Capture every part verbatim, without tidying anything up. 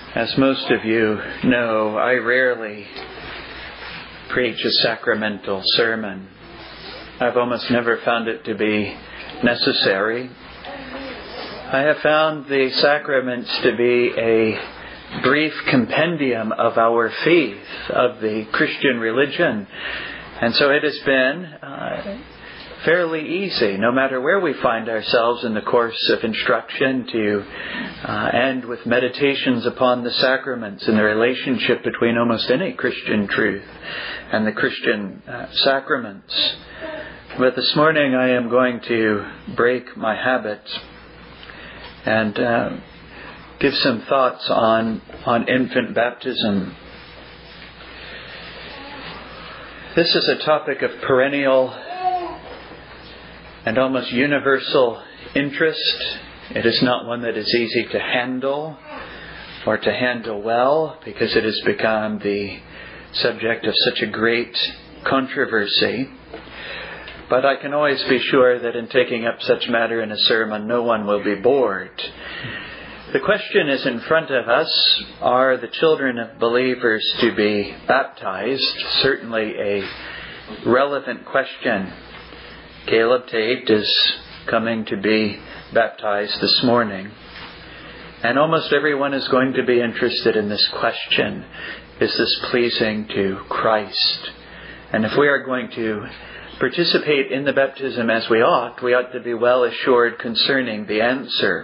As most of you know, I rarely preach a sacramental sermon. I've almost never found it to be necessary. I have found the sacraments to be a brief compendium of our faith, of the Christian religion. And so it has been uh, fairly easy, no matter where we find ourselves in the course of instruction, to uh, end with meditations upon the sacraments and the relationship between almost any Christian truth and the Christian uh, sacraments. But this morning I am going to break my habit and uh, give some thoughts on, on infant baptism. This is a topic of perennial and almost universal interest. It is not one that is easy to handle or to handle well, because it has become the subject of such a great controversy. But I can always be sure that in taking up such matter in a sermon, no one will be bored. The question is in front of us: are the children of believers to be baptized? Certainly a relevant question. Caleb Tate is coming to be baptized this morning. And almost everyone is going to be interested in this question: is this pleasing to Christ? And if we are going to participate in the baptism as we ought, we ought to be well assured concerning the answer.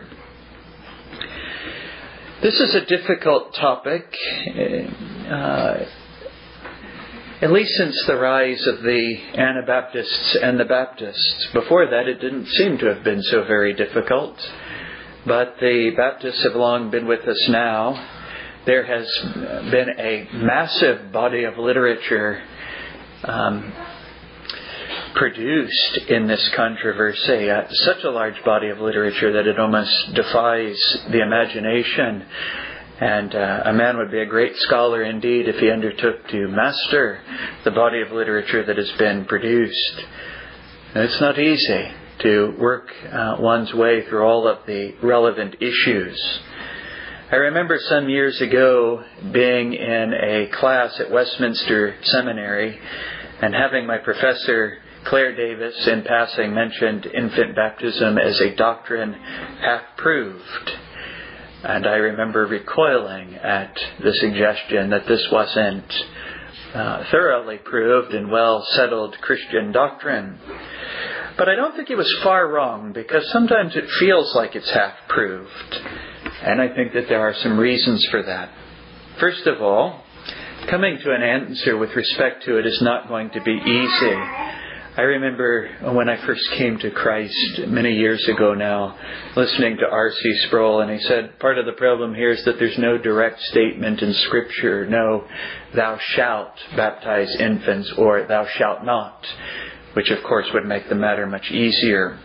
This is a difficult topic, uh, at least since the rise of the Anabaptists and the Baptists. Before that, it didn't seem to have been so very difficult. But the Baptists have long been with us now. There has been a massive body of literature um, produced in this controversy, uh, such a large body of literature that it almost defies the imagination. And uh, a man would be a great scholar indeed if he undertook to master the body of literature that has been produced. And it's not easy to work uh, one's way through all of the relevant issues. I remember some years ago being in a class at Westminster Seminary and having my professor Claire Davis, in passing, mentioned infant baptism as a doctrine half proved. And I remember recoiling at the suggestion that this wasn't uh, thoroughly proved and well settled Christian doctrine. But I don't think he was far wrong, because sometimes it feels like it's half proved. And I think that there are some reasons for that. First of all, coming to an answer with respect to it is not going to be easy. I remember when I first came to Christ many years ago now, listening to R C Sproul, and he said, part of the problem here is that there's no direct statement in Scripture, no thou shalt baptize infants or thou shalt not, which of course would make the matter much easier.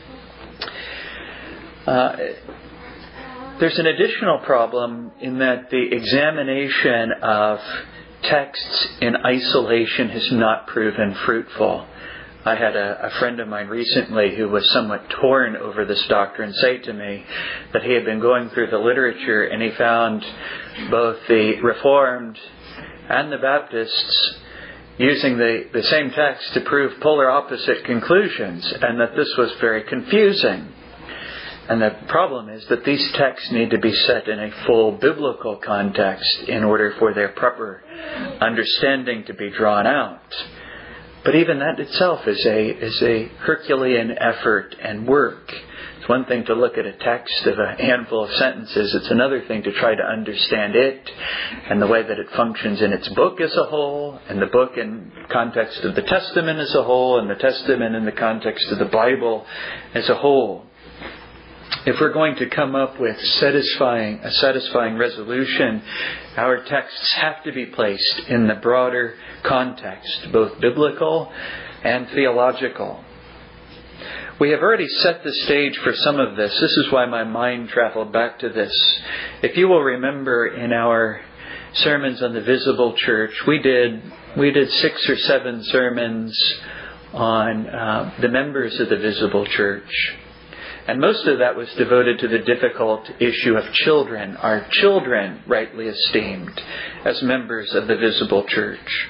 Uh, there's an additional problem in that the examination of texts in isolation has not proven fruitful. I had a, a friend of mine recently who was somewhat torn over this doctrine say to me that he had been going through the literature and he found both the Reformed and the Baptists using the, the same text to prove polar opposite conclusions, and that this was very confusing. And the problem is that these texts need to be set in a full biblical context in order for their proper understanding to be drawn out. But even that itself is a is a Herculean effort and work. It's one thing to look at a text of a handful of sentences. It's another thing to try to understand it and the way that it functions in its book as a whole, and the book in context of the Testament as a whole, and the Testament in the context of the Bible as a whole. If we're going to come up with satisfying a satisfying resolution, our texts have to be placed in the broader context, both biblical and theological. We have already set the stage for some of this. This is why my mind traveled back to this. If you will remember, in our sermons on the visible church, we did we did six or seven sermons on uh, the members of the visible church. And most of that was devoted to the difficult issue of children. Are children rightly esteemed as members of the visible church?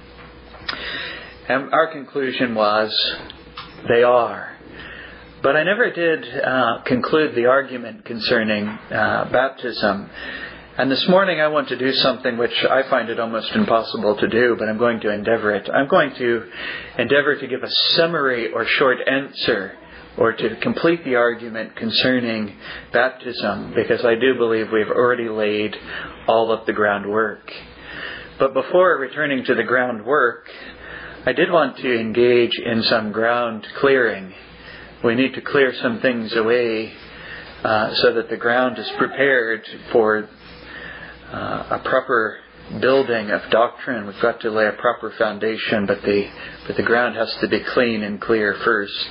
And our conclusion was, they are. But I never did uh, conclude the argument concerning uh, baptism. And this morning I want to do something which I find it almost impossible to do, but I'm going to endeavor it. I'm going to endeavor to give a summary or short answer, or to complete the argument concerning baptism, because I do believe we've already laid all of the groundwork. But before returning to the groundwork, I did want to engage in some ground clearing. We need to clear some things away uh, so that the ground is prepared for uh, a proper building of doctrine. We've got to lay a proper foundation, but the but the ground has to be clean and clear first.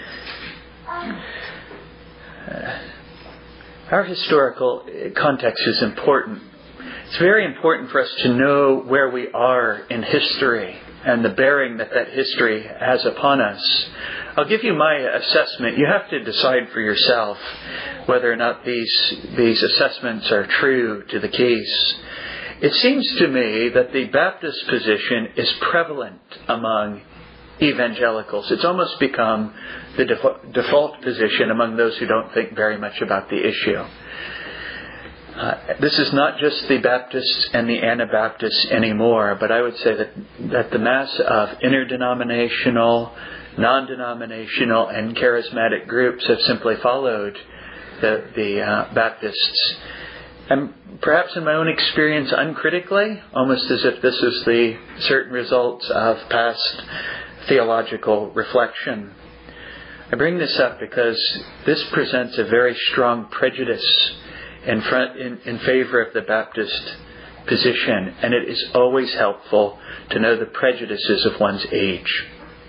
Uh, our historical context is important. It's very important for us to know where we are in history and the bearing that that history has upon us. I'll give you my assessment. You have to decide for yourself whether or not these these assessments are true to the case. It seems to me that the Baptist position is prevalent among evangelicals. It's almost become the def- default position among those who don't think very much about the issue. Uh, this is not just the Baptists and the Anabaptists anymore, but I would say that, that the mass of interdenominational, non-denominational, and charismatic groups have simply followed the, the uh, Baptists. And perhaps in my own experience, uncritically, almost as if this is the certain results of past theological reflection. I bring this up because this presents a very strong prejudice in front in, in favor of the Baptist position, and it is always helpful to know the prejudices of one's age.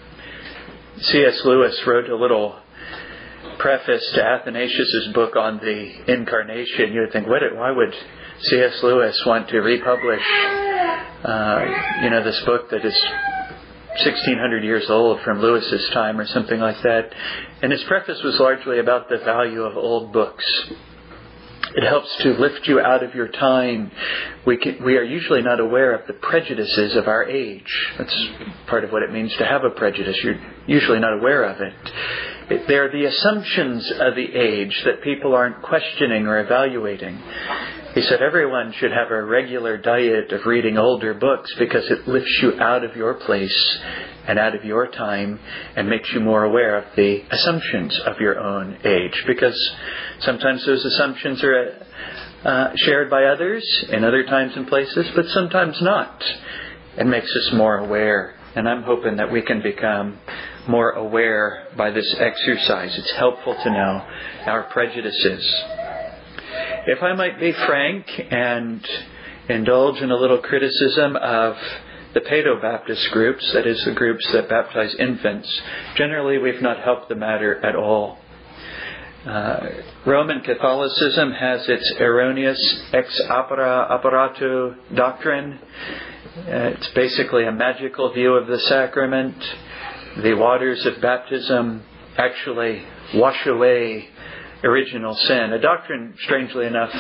C S Lewis wrote a little preface to Athanasius' book on the Incarnation. You would think, what, why would C S Lewis want to republish uh, you know, this book that is sixteen hundred years old from Lewis's time or something like that? And his preface was largely about the value of old books. It helps to lift you out of your time. We can, we are usually not aware of the prejudices of our age. That's part of what it means to have a prejudice. You're usually not aware of it. it they're the assumptions of the age that people aren't questioning or evaluating. He said everyone should have a regular diet of reading older books because it lifts you out of your place and out of your time and makes you more aware of the assumptions of your own age. Because sometimes those assumptions are uh, shared by others in other times and places, but sometimes not. It makes us more aware. And I'm hoping that we can become more aware by this exercise. It's helpful to know our prejudices. If I might be frank and indulge in a little criticism of the Paedo-Baptist groups, that is the groups that baptize infants, generally we've not helped the matter at all. Uh, Roman Catholicism has its erroneous ex opera operato doctrine. Uh, it's basically a magical view of the sacrament. The waters of baptism actually wash away original sin. A doctrine, strangely enough,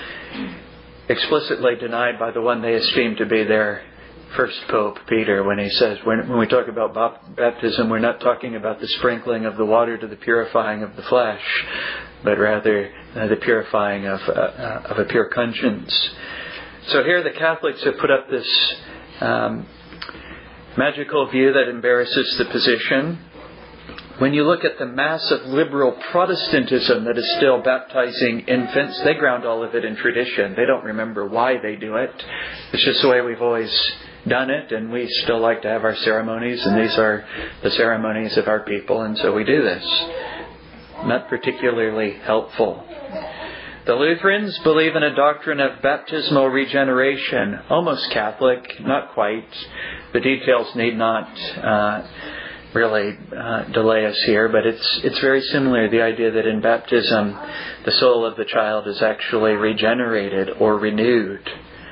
explicitly denied by the one they esteem to be their first Pope, Peter, when he says, when, when we talk about baptism, we're not talking about the sprinkling of the water to the purifying of the flesh, but rather uh, the purifying of, uh, uh, of a pure conscience. So here the Catholics have put up this um, magical view that embarrasses the position. When you look at the mass of liberal Protestantism that is still baptizing infants, they ground all of it in tradition. They don't remember why they do it. It's just the way we've always done it, and we still like to have our ceremonies, and these are the ceremonies of our people, and so we do this. Not particularly helpful. The Lutherans believe in a doctrine of baptismal regeneration, almost Catholic, not quite. The details need not uh, really uh, delay us here, but it's it's very similar. The idea that in baptism, the soul of the child is actually regenerated or renewed.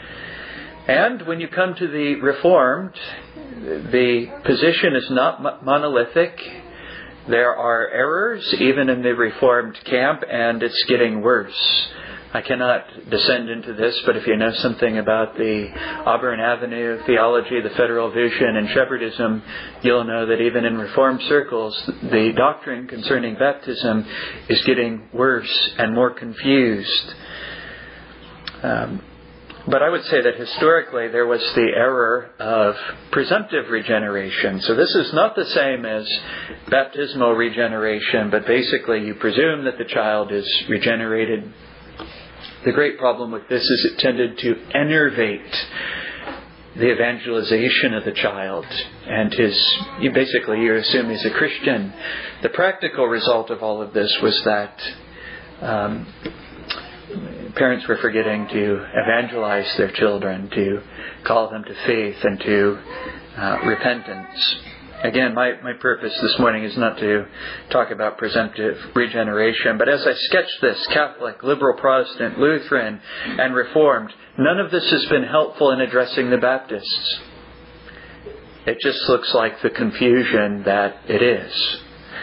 And when you come to the Reformed, the position is not monolithic. There are errors even in the Reformed camp, and it's getting worse. I cannot descend into this, but if you know something about the Auburn Avenue theology, the Federal Vision, and Shepherdism, you'll know that even in Reformed circles, the doctrine concerning baptism is getting worse and more confused. Um, But I would say that historically there was the error of presumptive regeneration. So this is not the same as baptismal regeneration, but basically you presume that the child is regenerated. The great problem with this is it tended to enervate the evangelization of the child, and his, you basically you assume he's a Christian. The practical result of all of this was that um, parents were forgetting to evangelize their children, to call them to faith and to uh, repentance. Again, my, my purpose this morning is not to talk about presumptive regeneration, but as I sketch this, Catholic, liberal, Protestant, Lutheran, and Reformed, none of this has been helpful in addressing the Baptists. It just looks like the confusion that it is.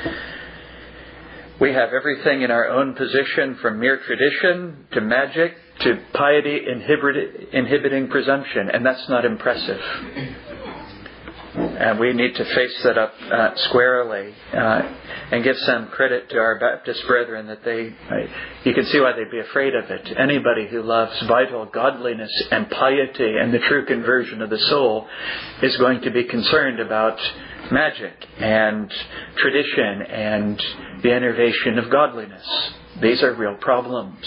We have everything in our own position, from mere tradition to magic to piety inhibit, inhibiting presumption, and that's not impressive. And we need to face that up uh, squarely uh, and give some credit to our Baptist brethren that they, uh, you can see why they'd be afraid of it. Anybody who loves vital godliness and piety and the true conversion of the soul is going to be concerned about magic and tradition and the enervation of godliness. These are real problems.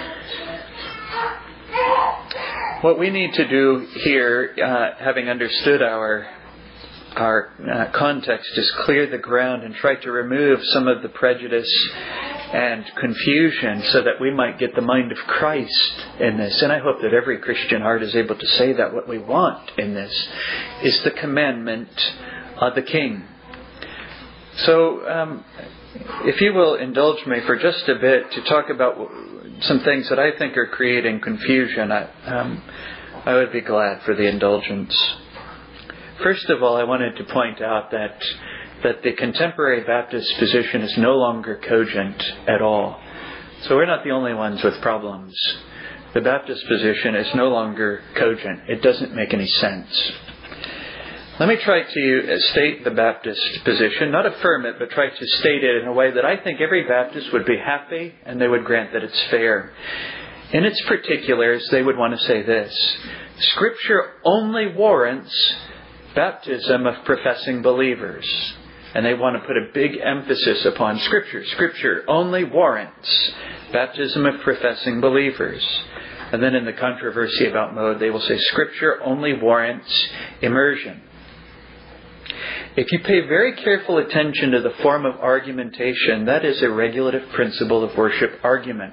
What we need to do here, uh, having understood our our uh, context, is clear the ground and try to remove some of the prejudice and confusion so that we might get the mind of Christ in this. And I hope that every Christian heart is able to say that what we want in this is the commandment of the King. So, um, if you will indulge me for just a bit to talk about some things that I think are creating confusion, I, um, I would be glad for the indulgence. First of all, I wanted to point out that that the contemporary Baptist position is no longer cogent at all. So we're not the only ones with problems. The Baptist position is no longer cogent. It doesn't make any sense. Let me try to state the Baptist position, not affirm it, but try to state it in a way that I think every Baptist would be happy and they would grant that it's fair. In its particulars, they would want to say this: Scripture only warrants baptism of professing believers. And they want to put a big emphasis upon Scripture. Scripture only warrants baptism of professing believers. And then in the controversy about mode, they will say Scripture only warrants immersion. If you pay very careful attention to the form of argumentation, that is a regulative principle of worship argument.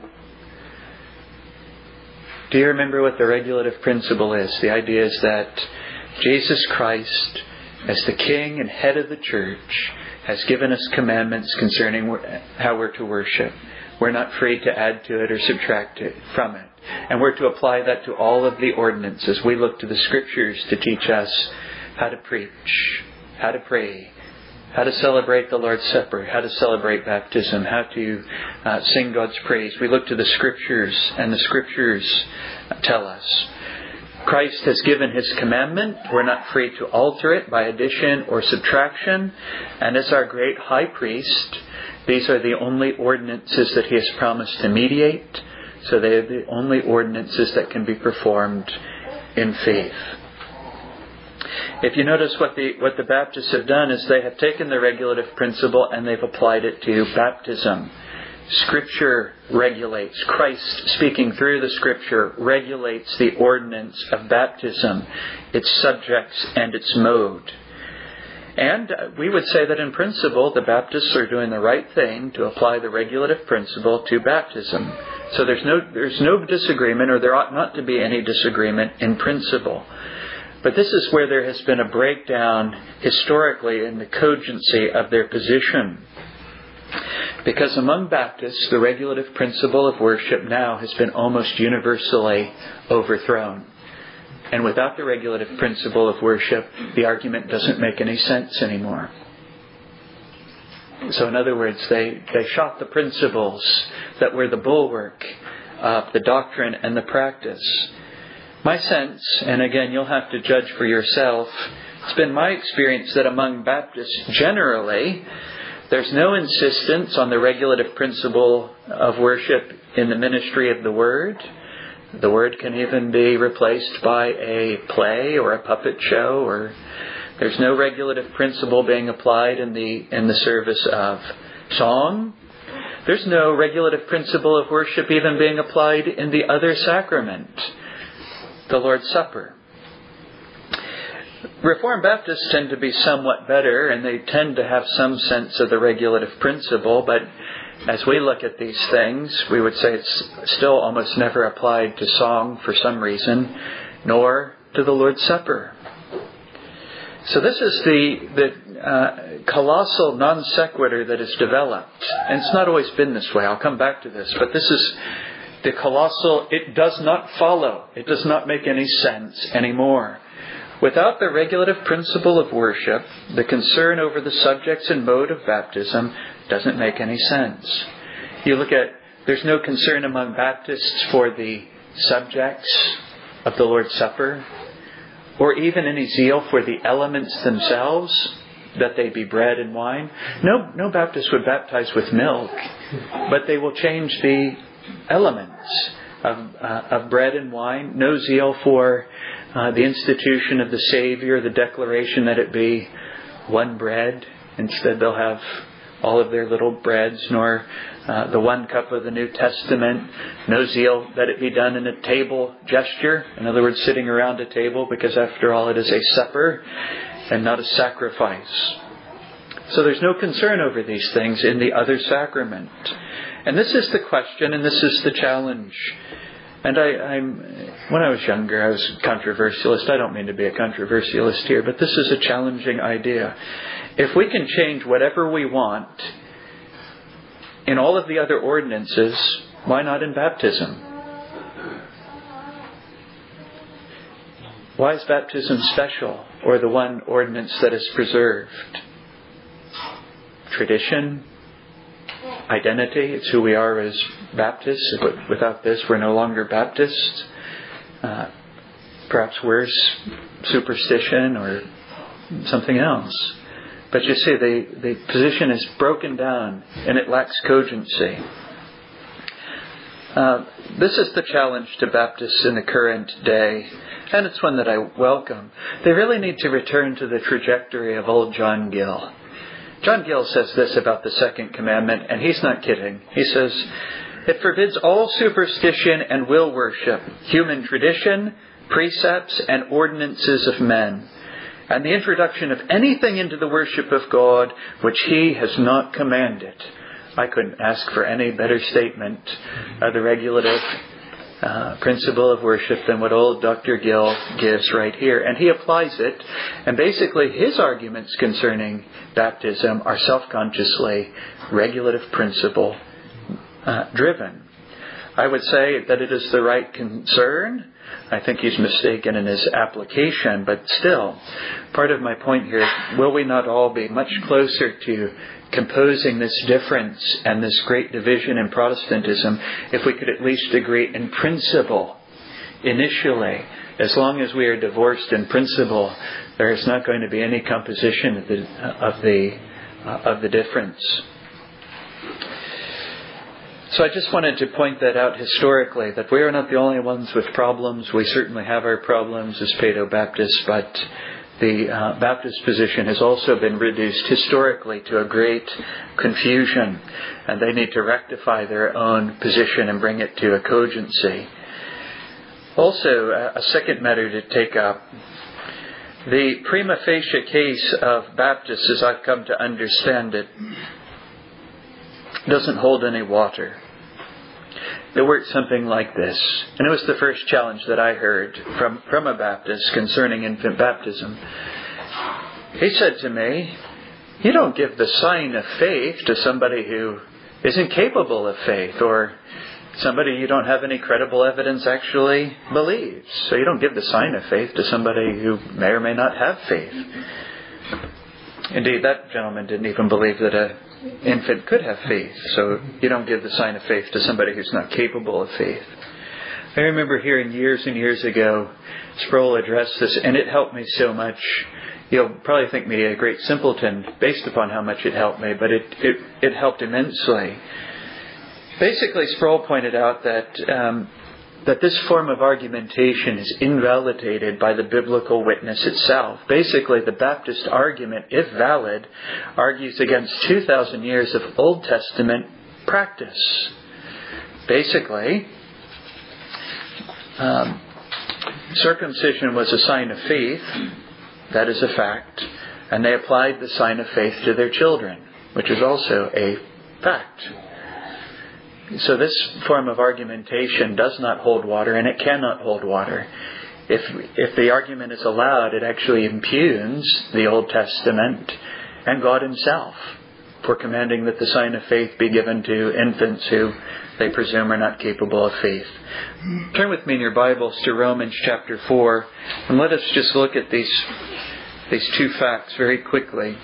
Do you remember what the regulative principle is? The idea is that Jesus Christ, as the King and head of the church, has given us commandments concerning how we're to worship. We're not free to add to it or subtract it from it. And we're to apply that to all of the ordinances. We look to the Scriptures to teach us how to preach, how to pray, how to celebrate the Lord's Supper, how to celebrate baptism, how to uh, sing God's praise. We look to the Scriptures, and the Scriptures tell us. Christ has given His commandment. We're not free to alter it by addition or subtraction. And as our great high priest, these are the only ordinances that He has promised to mediate. So they are the only ordinances that can be performed in faith. If you notice what the what the Baptists have done is they have taken the regulative principle and they've applied it to baptism. Scripture regulates. Christ, speaking through the Scripture, regulates the ordinance of baptism, its subjects and its mode. And we would say that in principle, the Baptists are doing the right thing to apply the regulative principle to baptism. So there's no there's no disagreement, or there ought not to be any disagreement in principle. But this is where there has been a breakdown historically in the cogency of their position. Because among Baptists, the regulative principle of worship now has been almost universally overthrown. And without the regulative principle of worship, the argument doesn't make any sense anymore. So in other words, they, they shot the principles that were the bulwark of the doctrine and the practice. My sense, and again, you'll have to judge for yourself, it's been my experience that among Baptists generally, there's no insistence on the regulative principle of worship in the ministry of the Word. The Word can even be replaced by a play or a puppet show, or there's no regulative principle being applied in the in the service of song. There's no regulative principle of worship even being applied in the other sacrament, the Lord's Supper. Reformed Baptists tend to be somewhat better, and they tend to have some sense of the regulative principle, but as we look at these things, we would say it's still almost never applied to song for some reason, nor to the Lord's Supper. So this is the, the uh, colossal non sequitur that is developed. And it's not always been this way. I'll come back to this. But this is the colossal, it does not follow. It does not make any sense anymore. Without the regulative principle of worship, the concern over the subjects and mode of baptism doesn't make any sense. You look at, there's no concern among Baptists for the subjects of the Lord's Supper, or even any zeal for the elements themselves, that they be bread and wine. No, no Baptist would baptize with milk, but they will change the elements of, uh, of bread and wine. No zeal for uh, the institution of the Savior, the declaration that it be one bread. Instead, they'll have all of their little breads, nor uh, the one cup of the New Testament. No zeal that it be done in a table gesture. In other words, sitting around a table, because after all it is a supper and not a sacrifice. So there's no concern over these things in the other sacrament. And this is the question, and this is the challenge. And I, I'm, when I was younger, I was a controversialist. I don't mean to be a controversialist here, but this is a challenging idea. If we can change whatever we want in all of the other ordinances, why not in baptism? Why is baptism special, or the one ordinance that is preserved? Tradition, identity, it's who we are as Baptists. But without this, we're no longer Baptists. Uh, perhaps worse, superstition or something else. But you see, the, the position is broken down and it lacks cogency. Uh, this is the challenge to Baptists in the current day, and it's one that I welcome. They really need to return to the trajectory of old John Gill. John Gill says this about the second commandment, and he's not kidding. He says, it forbids all superstition and will worship, human tradition, precepts, and ordinances of men, and the introduction of anything into the worship of God which He has not commanded. I couldn't ask for any better statement of the regulative uh, principle of worship than what old Doctor Gill gives right here. And he applies it. And basically his arguments concerning baptism are self-consciously regulative principle uh, driven. I would say that it is the right concern. I think he's mistaken in his application, but still, part of my point here is, will we not all be much closer to composing this difference and this great division in Protestantism if we could at least agree in principle initially? As long as we are divorced in principle, there is not going to be any composition of the of the, uh, of the difference. So I just wanted to point that out historically, that we are not the only ones with problems. We certainly have our problems as Paedo-Baptists, but the uh, Baptist position has also been reduced historically to a great confusion, and they need to rectify their own position and bring it to a cogency. Also, a second matter to take up. The prima facie case of Baptists, as I've come to understand it, doesn't hold any water. It worked something like this, and it was the first challenge that I heard from, from a Baptist concerning infant baptism. He said to me, you don't give the sign of faith to somebody who is incapable of faith, or somebody you don't have any credible evidence actually believes. So you don't give the sign of faith to somebody who may or may not have faith. Indeed, that gentleman didn't even believe that a infant could have faith. So you don't give the sign of faith to somebody who's not capable of faith. I remember hearing years and years ago Sproul address this, and it helped me so much. You'll probably think me a great simpleton based upon how much it helped me, but it, it, it helped immensely. Basically, Sproul pointed out that um, that this form of argumentation is invalidated by the biblical witness itself. Basically, the Baptist argument, if valid, argues against two thousand years of Old Testament practice. Basically, um, circumcision was a sign of faith. That is a fact. And they applied the sign of faith to their children, which is also a fact. So this form of argumentation does not hold water, and it cannot hold water. If if the argument is allowed, it actually impugns the Old Testament and God Himself for commanding that the sign of faith be given to infants who they presume are not capable of faith. Turn with me in your Bibles to Romans chapter four, and let us just look at these these two facts very quickly.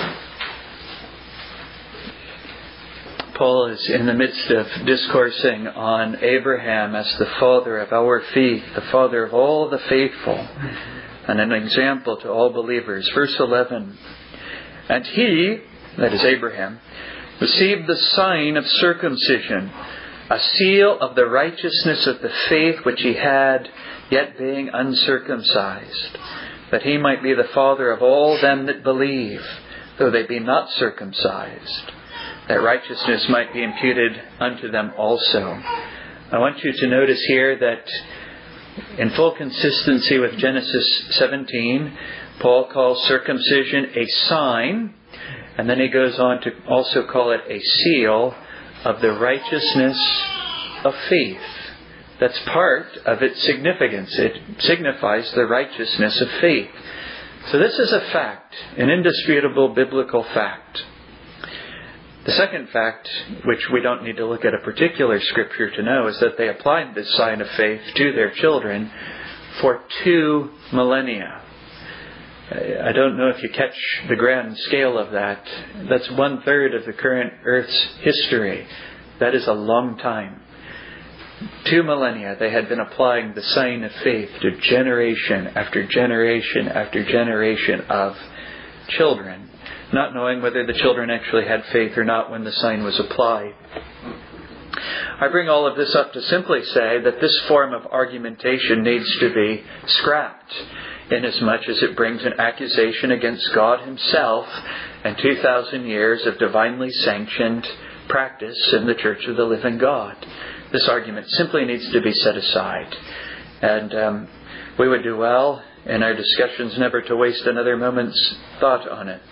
Paul is in the midst of discoursing on Abraham as the father of our faith, the father of all the faithful, and an example to all believers. Verse eleven, and he, that is Abraham, received the sign of circumcision, a seal of the righteousness of the faith which he had, yet being uncircumcised, that he might be the father of all them that believe, though they be not circumcised, that righteousness might be imputed unto them also. I want you to notice here that in full consistency with Genesis seventeen, Paul calls circumcision a sign, and then he goes on to also call it a seal of the righteousness of faith. That's part of its significance. It signifies the righteousness of faith. So this is a fact, an indisputable biblical fact. The second fact, which we don't need to look at a particular scripture to know, is that they applied this sign of faith to their children for two millennia. I don't know if you catch the grand scale of that. That's one third of the current Earth's history. That is a long time. Two millennia they had been applying the sign of faith to generation after generation after generation of children, not knowing whether the children actually had faith or not when the sign was applied. I bring all of this up to simply say that this form of argumentation needs to be scrapped, inasmuch as it brings an accusation against God Himself and two thousand years of divinely sanctioned practice in the Church of the Living God. This argument simply needs to be set aside. And um, we would do well in our discussions never to waste another moment's thought on it.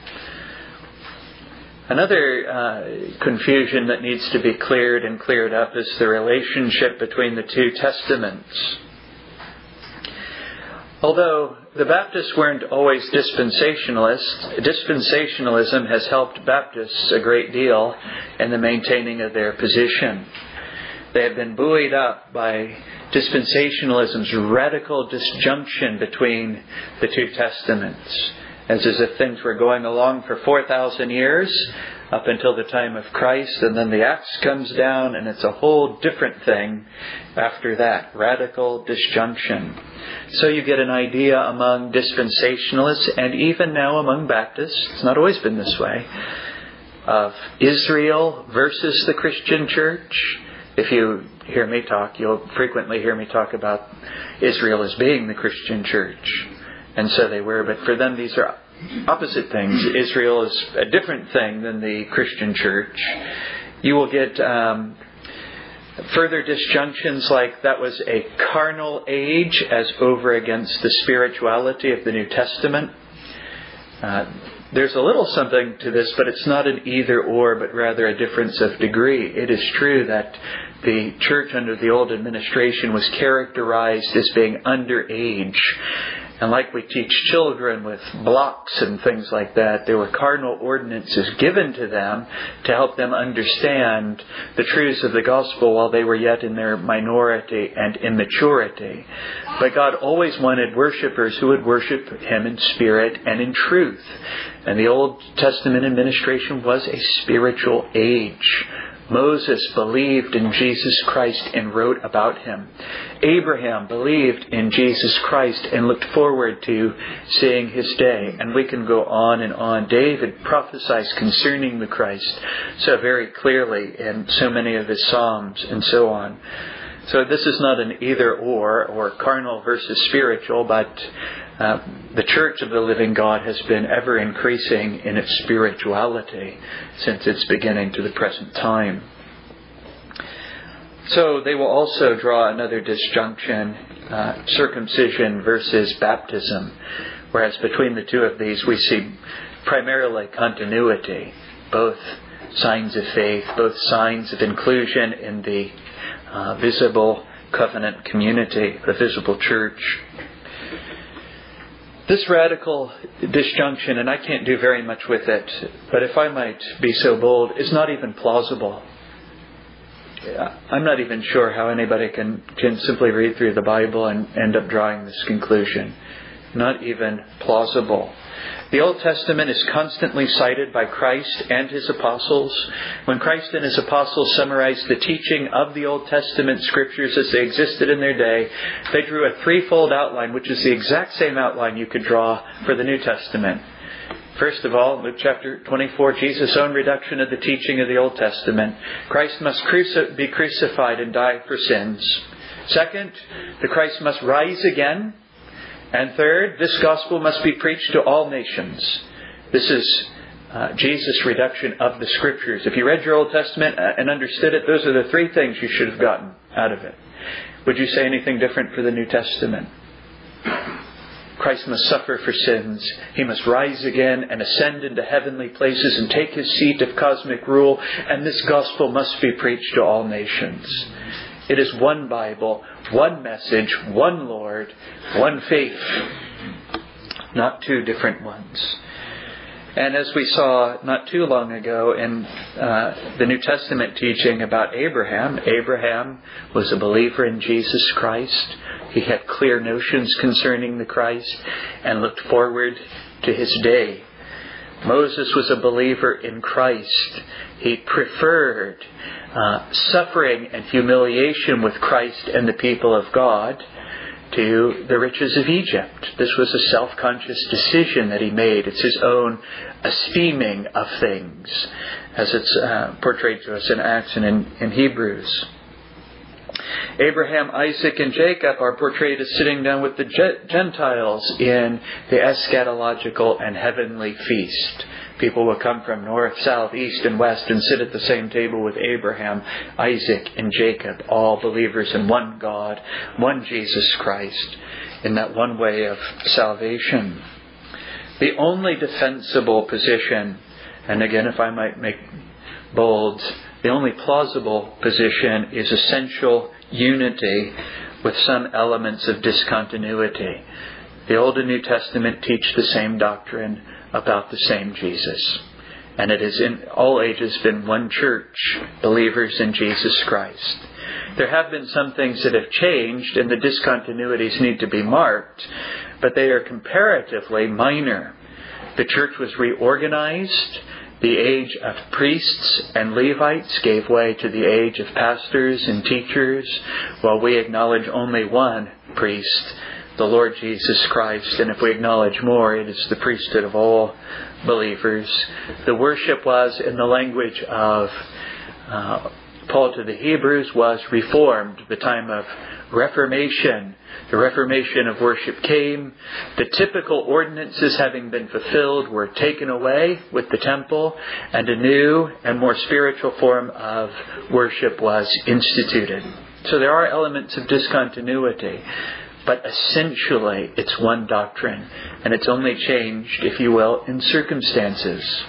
Another uh, confusion that needs to be cleared and cleared up is the relationship between the two testaments. Although the Baptists weren't always dispensationalists, dispensationalism has helped Baptists a great deal in the maintaining of their position. They have been buoyed up by dispensationalism's radical disjunction between the two testaments, as as if things were going along for four thousand years up until the time of Christ, and then the axe comes down and it's a whole different thing after that. Radical disjunction. So you get an idea among dispensationalists, and even now among Baptists, it's not always been this way, of Israel versus the Christian church. If you hear me talk, you'll frequently hear me talk about Israel as being the Christian church. And so they were, but for them these are opposite things. Israel is a different thing than the Christian church. You will get um, further disjunctions like that was a carnal age as over against the spirituality of the New Testament. Uh, there's a little something to this, but it's not an either or, but rather a difference of degree. It is true that the church under the old administration was characterized as being underage, And like we teach children with blocks and things like that, there were cardinal ordinances given to them to help them understand the truths of the gospel while they were yet in their minority and immaturity. But God always wanted worshipers who would worship Him in spirit and in truth. And the Old Testament administration was a spiritual age. Moses believed in Jesus Christ and wrote about Him. Abraham believed in Jesus Christ and looked forward to seeing His day. And we can go on and on. David prophesies concerning the Christ so very clearly in so many of his Psalms and so on. So this is not an either or, or carnal versus spiritual, but uh, the Church of the Living God has been ever increasing in its spirituality since its beginning to the present time. So they will also draw another disjunction, uh, circumcision versus baptism, whereas between the two of these we see primarily continuity, both signs of faith, both signs of inclusion in the Uh, visible covenant community, the visible church. This radical disjunction, and I can't do very much with it, but if I might be so bold, is not even plausible. I'm not even sure how anybody can, can simply read through the Bible and end up drawing this conclusion. Not even plausible. The Old Testament is constantly cited by Christ and His apostles. When Christ and His apostles summarized the teaching of the Old Testament scriptures as they existed in their day, they drew a threefold outline, which is the exact same outline you could draw for the New Testament. First of all, Luke chapter twenty-four, Jesus' own reduction of the teaching of the Old Testament. Christ must cruci- be crucified and die for sins. Second, the Christ must rise again. And third, this gospel must be preached to all nations. This is uh, Jesus' reduction of the Scriptures. If you read your Old Testament and understood it, those are the three things you should have gotten out of it. Would you say anything different for the New Testament? Christ must suffer for sins. He must rise again and ascend into heavenly places and take His seat of cosmic rule. And this gospel must be preached to all nations. It is one Bible, one message, one Lord, one faith, not two different ones. And as we saw not too long ago in uh, the New Testament teaching about Abraham, Abraham was a believer in Jesus Christ. He had clear notions concerning the Christ and looked forward to His day. Moses was a believer in Christ. He preferred uh, suffering and humiliation with Christ and the people of God to the riches of Egypt. This was a self-conscious decision that he made. It's his own esteeming of things, as it's uh, portrayed to us in Acts and in, in Hebrews. Abraham, Isaac, and Jacob are portrayed as sitting down with the Gentiles in the eschatological and heavenly feast. People will come from north, south, east, and west and sit at the same table with Abraham, Isaac, and Jacob, all believers in one God, one Jesus Christ, in that one way of salvation. The only defensible position, and again, if I might make bold, the only plausible position is essential unity with some elements of discontinuity. The Old and New Testament teach the same doctrine about the same Jesus. And it has in all ages been one church, believers in Jesus Christ. There have been some things that have changed and the discontinuities need to be marked, but they are comparatively minor. The church was reorganized. The age of priests and Levites gave way to the age of pastors and teachers, while we acknowledge only one priest, the Lord Jesus Christ. And if we acknowledge more, it is the priesthood of all believers. The worship was, in the language of uh, Paul to the Hebrews, was reformed. The time of Reformation. The Reformation of worship came. The typical ordinances, having been fulfilled, were taken away with the temple, and a new and more spiritual form of worship was instituted. So there are elements of discontinuity, but essentially it's one doctrine, and it's only changed, if you will, in circumstances.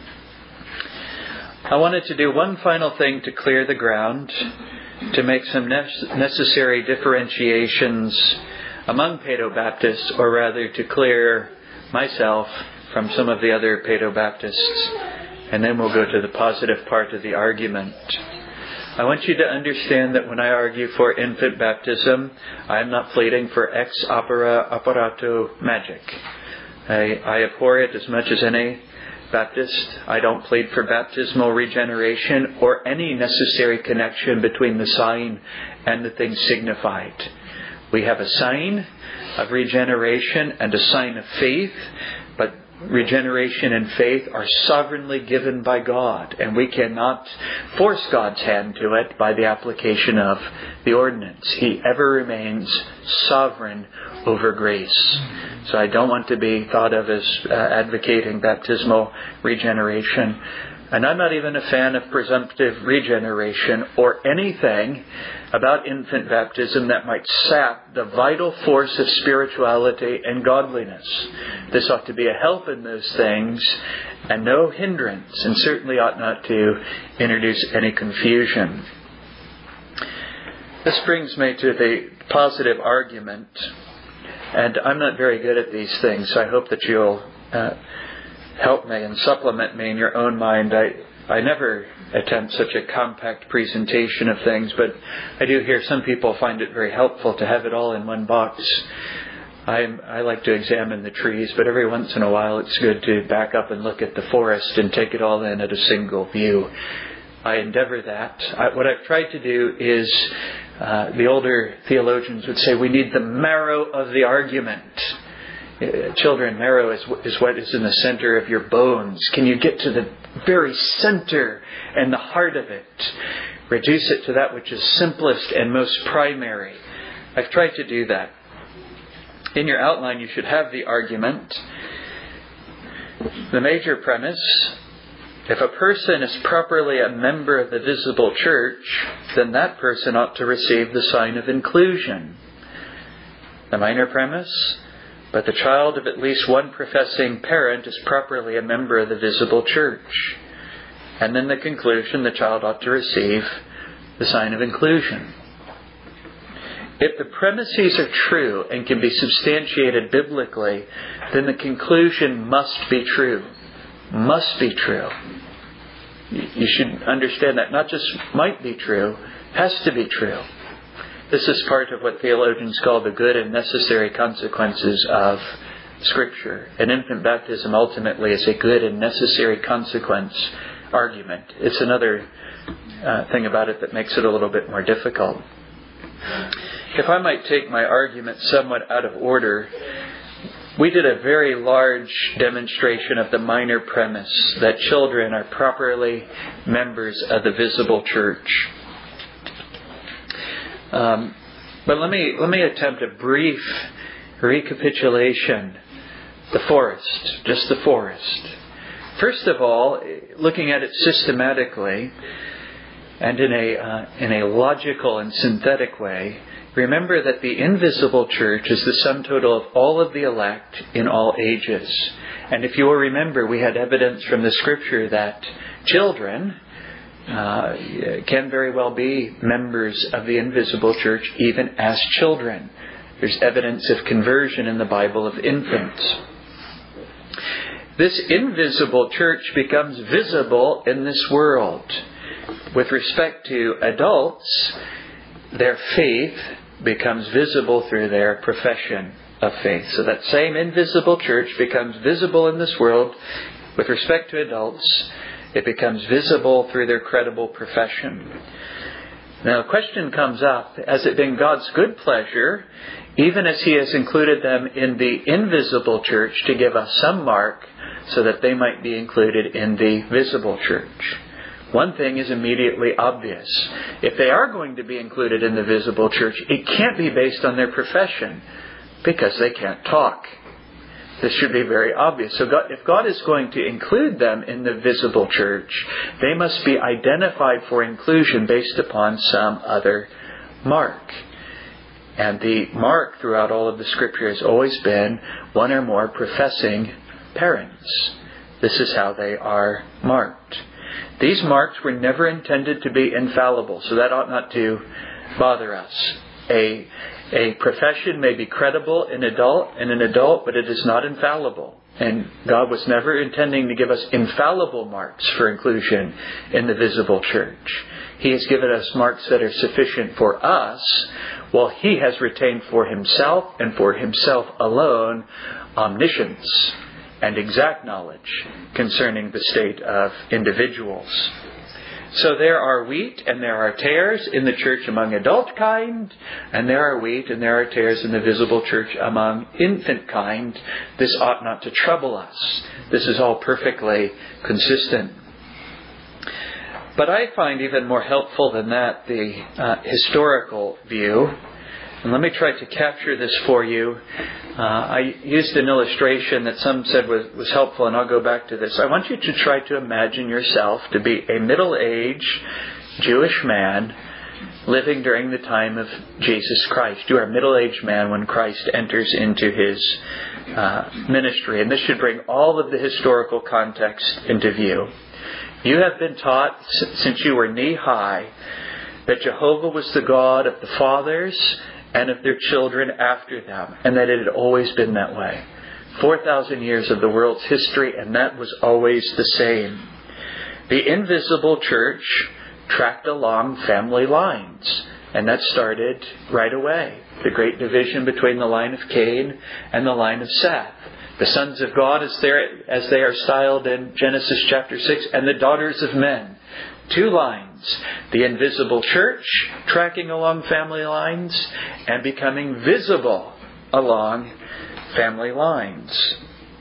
I wanted to do one final thing to clear the ground, to make some necessary differentiations among Paedo-Baptists, or rather to clear myself from some of the other Paedo-Baptists. And then we'll go to the positive part of the argument. I want you to understand that when I argue for infant baptism, I am not pleading for ex opera operato magic. I, I abhor it as much as any Baptist. I don't plead for baptismal regeneration or any necessary connection between the sign and the thing signified. We have a sign of regeneration and a sign of faith, but regeneration and faith are sovereignly given by God, and we cannot force God's hand to it by the application of the ordinance. He ever remains sovereign over grace. So I don't want to be thought of as uh, advocating baptismal regeneration. And I'm not even a fan of presumptive regeneration or anything about infant baptism that might sap the vital force of spirituality and godliness. This ought to be a help in those things and no hindrance, and certainly ought not to introduce any confusion. This brings me to the positive argument. And I'm not very good at these things, so I hope that you'll uh, help me and supplement me in your own mind. I, I never attempt such a compact presentation of things, but I do hear some people find it very helpful to have it all in one box. I'm, I like to examine the trees, but every once in a while it's good to back up and look at the forest and take it all in at a single view. I endeavor that. I, what I've tried to do is, uh, the older theologians would say, we need the marrow of the argument. Uh, children, marrow is, is what is in the center of your bones. Can you get to the very center and the heart of it? Reduce it to that which is simplest and most primary. I've tried to do that. In your outline, you should have the argument. The major premise: if a person is properly a member of the visible church, then that person ought to receive the sign of inclusion. The minor premise: but the child of at least one professing parent is properly a member of the visible church. And then the conclusion: the child ought to receive the sign of inclusion. If the premises are true and can be substantiated biblically, then the conclusion must be true. Must be true. You should understand that. Not just might be true, has to be true. This is part of what theologians call the good and necessary consequences of Scripture. And infant baptism ultimately is a good and necessary consequence argument. It's another uh, thing about it that makes it a little bit more difficult. If I might take my argument somewhat out of order, we did a very large demonstration of the minor premise that children are properly members of the visible church. Um, but let me let me attempt a brief recapitulation. The forest, just the forest. First of all, looking at it systematically and in a uh, in a logical and synthetic way, remember that the invisible church is the sum total of all of the elect in all ages. And if you will remember, we had evidence from the Scripture that children uh, can very well be members of the invisible church even as children. There's evidence of conversion in the Bible of infants. This invisible church becomes visible in this world. With respect to adults, their faith becomes visible through their profession of faith. So that same invisible church becomes visible in this world. With respect to adults, it becomes visible through their credible profession. Now, a question comes up: has it been God's good pleasure, even as He has included them in the invisible church, to give us some mark so that they might be included in the visible church? One thing is immediately obvious. If they are going to be included in the visible church, it can't be based on their profession, because they can't talk. This should be very obvious. So God, if God is going to include them in the visible church, they must be identified for inclusion based upon some other mark. And the mark throughout all of the Scripture has always been one or more professing parents. This is how they are marked. These marks were never intended to be infallible, so that ought not to bother us. A, A profession may be credible in adult in an adult, but it is not infallible. And God was never intending to give us infallible marks for inclusion in the visible church. He has given us marks that are sufficient for us, while He has retained for Himself and for Himself alone omniscience and exact knowledge concerning the state of individuals. So there are wheat and there are tares in the church among adult kind, and there are wheat and there are tares in the visible church among infant kind. This ought not to trouble us. This is all perfectly consistent. But I find even more helpful than that the uh, historical view. And let me try to capture this for you. Uh, I used an illustration that some said was, was helpful, and I'll go back to this. I want you to try to imagine yourself to be a middle-aged Jewish man living during the time of Jesus Christ. You are a middle-aged man when Christ enters into His uh, ministry. And this should bring all of the historical context into view. You have been taught since you were knee-high that Jehovah was the God of the fathers and of their children after them, and that it had always been that way. four thousand years of the world's history, and that was always the same. The invisible church tracked along family lines, and that started right away. The great division between the line of Cain and the line of Seth. The sons of God, as, as they are styled in Genesis chapter six, and the daughters of men. Two lines. The invisible church tracking along family lines and becoming visible along family lines.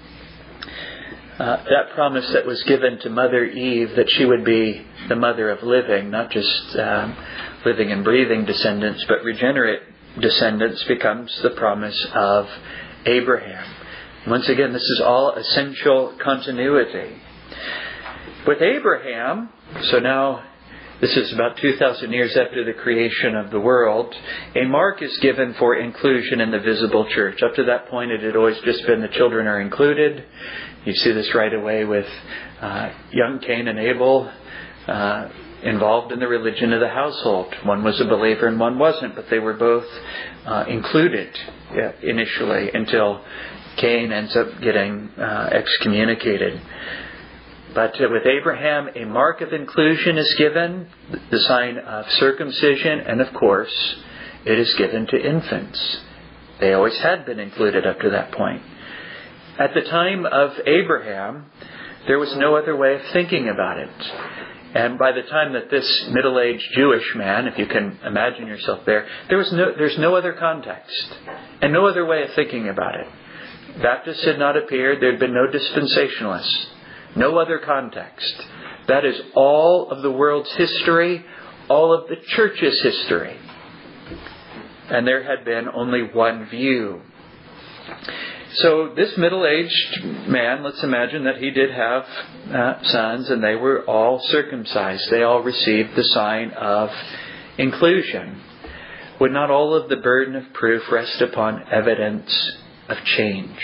Uh, that promise that was given to Mother Eve, that she would be the mother of living, not just um, living and breathing descendants, but regenerate descendants, becomes the promise of Abraham. Once again, this is all essential continuity. With Abraham, so now this is about two thousand years after the creation of the world, a mark is given for inclusion in the visible church. Up to that point, it had always just been the children are included. You see this right away with uh, young Cain and Abel uh, involved in the religion of the household. One was a believer and one wasn't, but they were both uh, included yeah, initially until Cain ends up getting uh, excommunicated. But with Abraham, a mark of inclusion is given, the sign of circumcision, and of course, it is given to infants. They always had been included up to that point. At the time of Abraham, there was no other way of thinking about it. And by the time that this middle-aged Jewish man, if you can imagine yourself there, there was no, there's no other context and no other way of thinking about it. Baptists had not appeared. There had been no dispensationalists. No other context. That is all of the world's history, all of the church's history. And there had been only one view. So this middle-aged man, let's imagine that he did have uh, sons, and they were all circumcised. They all received the sign of inclusion. Would not all of the burden of proof rest upon evidence of change?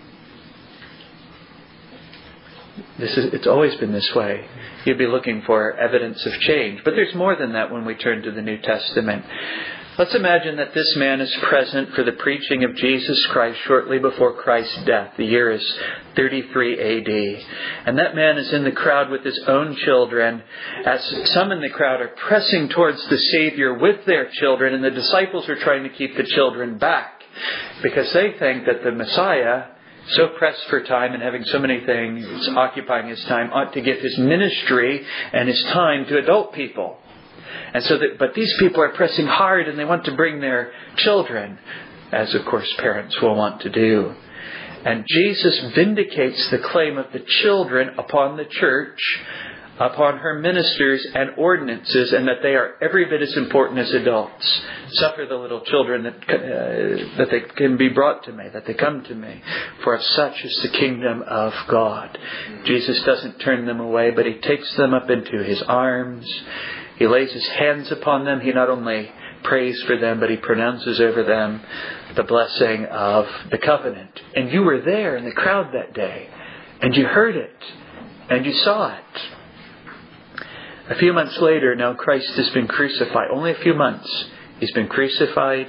This is, it's always been this way. You'd be looking for evidence of change. But there's more than that when we turn to the New Testament. Let's imagine that this man is present for the preaching of Jesus Christ shortly before Christ's death. The year is thirty-three A D. And that man is in the crowd with his own children, as some in the crowd are pressing towards the Savior with their children, and the disciples are trying to keep the children back because they think that the Messiah, so pressed for time and having so many things occupying his time, ought to give his ministry and his time to adult people. And so that, but these people are pressing hard and they want to bring their children, as of course parents will want to do. And Jesus vindicates the claim of the children upon the church, upon her ministers and ordinances, and that they are every bit as important as adults. Suffer the little children that uh, that they can be brought to me, that they come to me, for of such is the kingdom of God. Jesus doesn't turn them away, but He takes them up into His arms. He lays His hands upon them. He not only prays for them, but He pronounces over them the blessing of the covenant. And you were there in the crowd that day, and you heard it, and you saw it. A few months later, now Christ has been crucified. Only a few months. He's been crucified,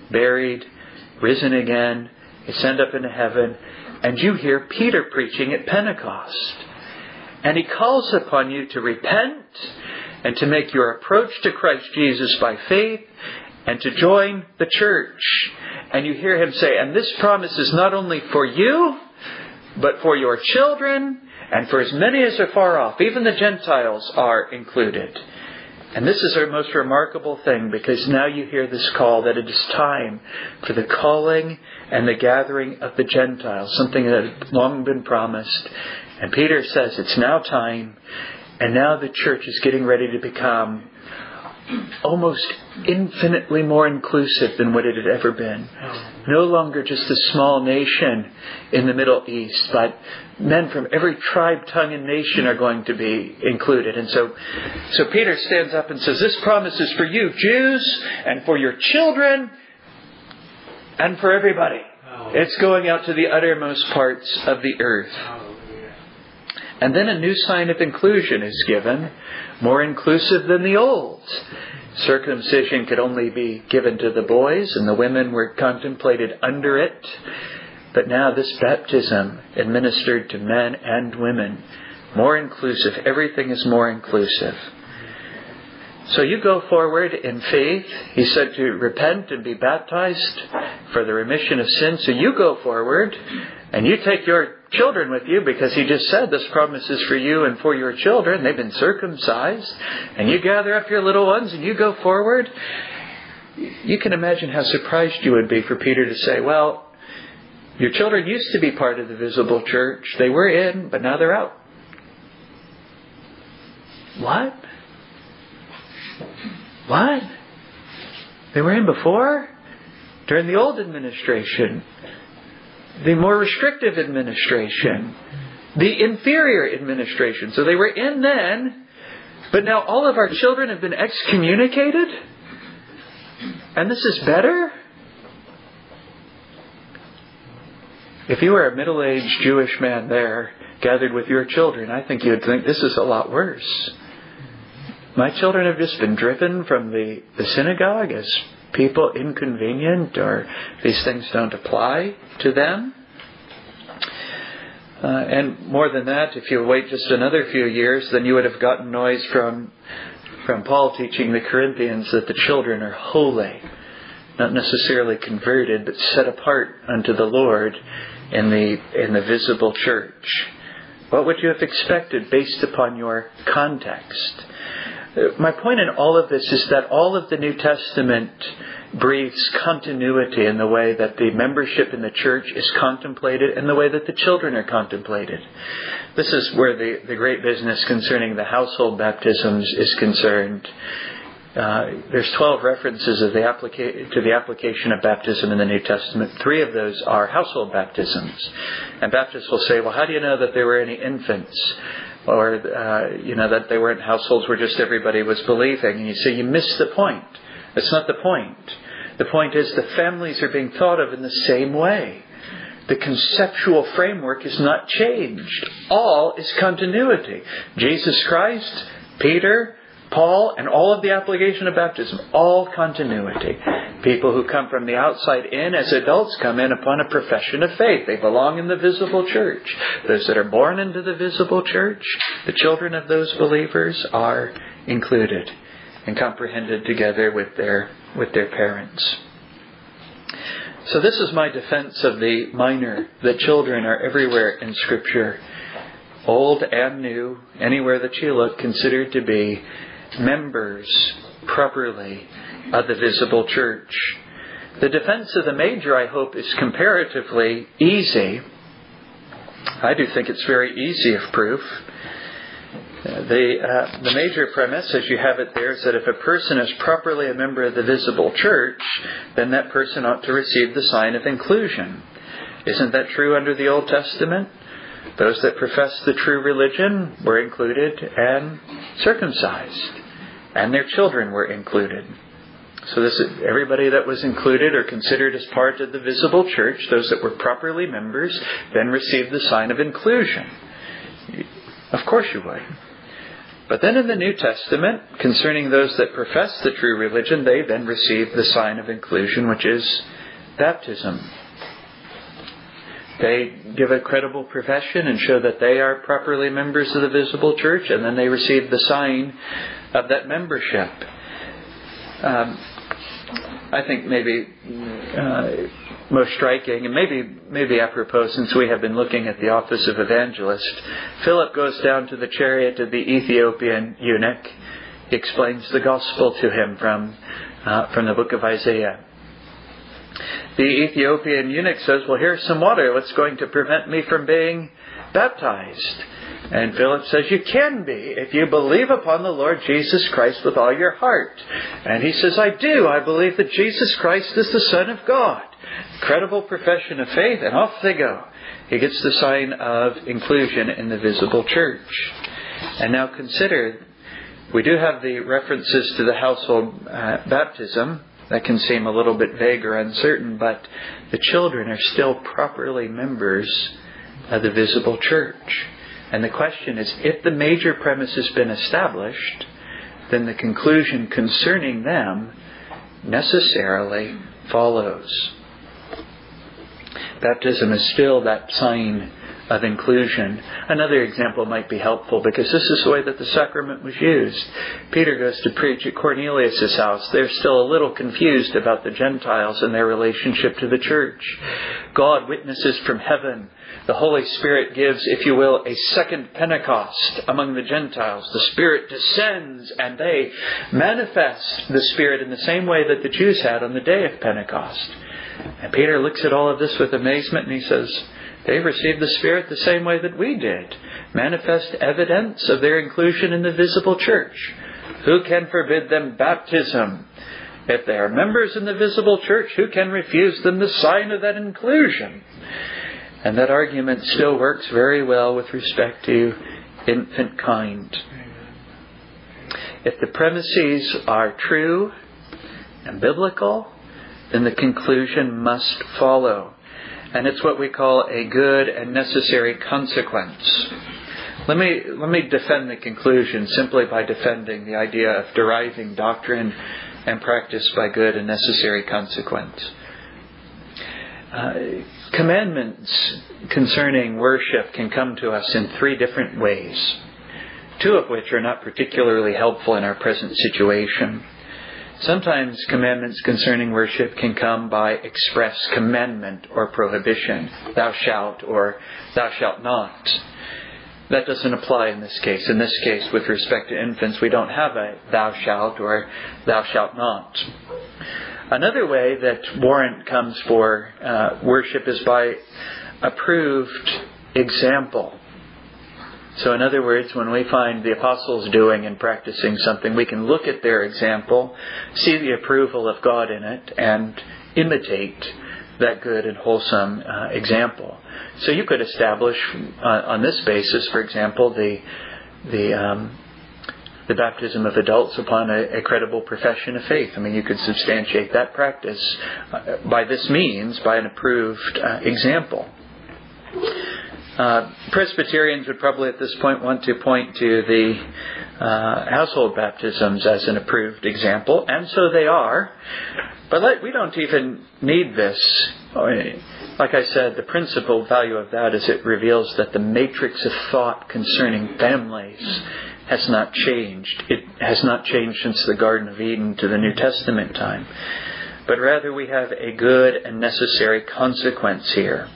buried, risen again, ascend up into heaven, and you hear Peter preaching at Pentecost. And he calls upon you to repent and to make your approach to Christ Jesus by faith and to join the church. And you hear him say, and this promise is not only for you, but for your children and for as many as are far off. Even the Gentiles are included. And this is our most remarkable thing, because now you hear this call that it is time for the calling and the gathering of the Gentiles, something that had long been promised. And Peter says it's now time, and now the church is getting ready to become almost infinitely more inclusive than what it had ever been. No longer just a small nation in the Middle East, but men from every tribe, tongue, and nation are going to be included. And so, so Peter stands up and says, this promise is for you, Jews, and for your children, and for everybody. It's going out to the uttermost parts of the earth. And then a new sign of inclusion is given, more inclusive than the old. Circumcision could only be given to the boys, and the women were contemplated under it. But now this baptism administered to men and women, more inclusive. Everything is more inclusive. So you go forward in faith. He said to repent and be baptized for the remission of sins. So you go forward and you take your children with you, because he just said this promise is for you and for your children. They've been circumcised. And you gather up your little ones and you go forward. You can imagine how surprised you would be for Peter to say, well, your children used to be part of the visible church. They were in, but now they're out. What? What? They were in before? During the old administration. The more restrictive administration. The inferior administration. So they were in then, but now all of our children have been excommunicated? And this is better? If you were a middle-aged Jewish man there, gathered with your children, I think you would think this is a lot worse. My children have just been driven from the, the synagogue as people inconvenient, or these things don't apply to them. Uh, and more than that, if you wait just another few years, then you would have gotten noise from, from Paul teaching the Corinthians that the children are holy, not necessarily converted, but set apart unto the Lord in the in the visible church. What would you have expected based upon your context? My point in all of this is that all of the New Testament breathes continuity in the way that the membership in the church is contemplated and the way that the children are contemplated. This is where the, the great business concerning the household baptisms is concerned. Uh, there's twelve references of the applica- to the application of baptism in the New Testament. Three of those are household baptisms. And Baptists will say, well, how do you know that there were any infants? Or, uh, you know, that they weren't households where just everybody was believing. And you say, you missed the point. That's not the point. The point is the families are being thought of in the same way. The conceptual framework is not changed. All is continuity. Jesus Christ, Peter, Paul, and all of the application of baptism, all continuity. People who come from the outside in as adults come in upon a profession of faith. They belong in the visible church. Those that are born into the visible church, the children of those believers, are included and comprehended together with their with their parents. So this is my defense of the minor. The children are everywhere in Scripture, old and new, anywhere that you look, considered to be members properly of the visible church. The defense of the major, I hope, is comparatively easy. I do think it's very easy of proof. The, uh, the major premise, as you have it there, is that if a person is properly a member of the visible church, then that person ought to receive the sign of inclusion. Isn't that true under the Old Testament? Those that profess the true religion were included and circumcised, and their children were included. So this is everybody that was included or considered as part of the visible church, those that were properly members, then received the sign of inclusion. Of course you would. But then in the New Testament, concerning those that profess the true religion, they then receive the sign of inclusion, which is baptism. They give a credible profession and show that they are properly members of the visible church, and then they receive the sign of that membership. Um, I think maybe uh, most striking, and maybe maybe apropos since we have been looking at the office of evangelist, Philip goes down to the chariot of the Ethiopian eunuch. He explains the gospel to him from uh, from the book of Isaiah. The Ethiopian eunuch says, well, here's some water. What's going to prevent me from being baptized? And Philip says, you can be if you believe upon the Lord Jesus Christ with all your heart. And he says, I do. I believe that Jesus Christ is the Son of God. Credible profession of faith, and off they go. He gets the sign of inclusion in the visible church. And now consider, we do have the references to the household uh, baptism. That can seem a little bit vague or uncertain, but the children are still properly members of the visible church. And the question is, if the major premise has been established, then the conclusion concerning them necessarily follows. Baptism is still that sign of inclusion. Another example might be helpful because this is the way that the sacrament was used. Peter goes to preach at Cornelius' house. They're still a little confused about the Gentiles and their relationship to the church. God witnesses from heaven. The Holy Spirit gives, if you will, a second Pentecost among the Gentiles. The Spirit descends and they manifest the Spirit in the same way that the Jews had on the day of Pentecost. And Peter looks at all of this with amazement and he says, they received the Spirit the same way that we did. Manifest evidence of their inclusion in the visible church. Who can forbid them baptism? If they are members in the visible church, who can refuse them the sign of that inclusion? And that argument still works very well with respect to infant kind. If the premises are true and biblical, then the conclusion must follow. And it's what we call a good and necessary consequence. Let me let me defend the conclusion simply by defending the idea of deriving doctrine and practice by good and necessary consequence. Uh, commandments concerning worship can come to us in three different ways, two of which are not particularly helpful in our present situation. Sometimes commandments concerning worship can come by express commandment or prohibition. Thou shalt or thou shalt not. That doesn't apply in this case. In this case, with respect to infants, we don't have a thou shalt or thou shalt not. Another way that warrant comes for uh, worship is by approved example. So in other words, when we find the apostles doing and practicing something, we can look at their example, see the approval of God in it, and imitate that good and wholesome uh, example. So you could establish uh, on this basis, for example, the the um, the baptism of adults upon a, a credible profession of faith. I mean, you could substantiate that practice uh, by this means, by an approved uh, example. Uh, Presbyterians would probably at this point want to point to the uh, household baptisms as an approved example, and so they are. But like, we don't even need this. Like I said, the principal value of that is it reveals that the matrix of thought concerning families has not changed. It has not changed since the Garden of Eden to the New Testament time. But rather we have a good and necessary consequence here.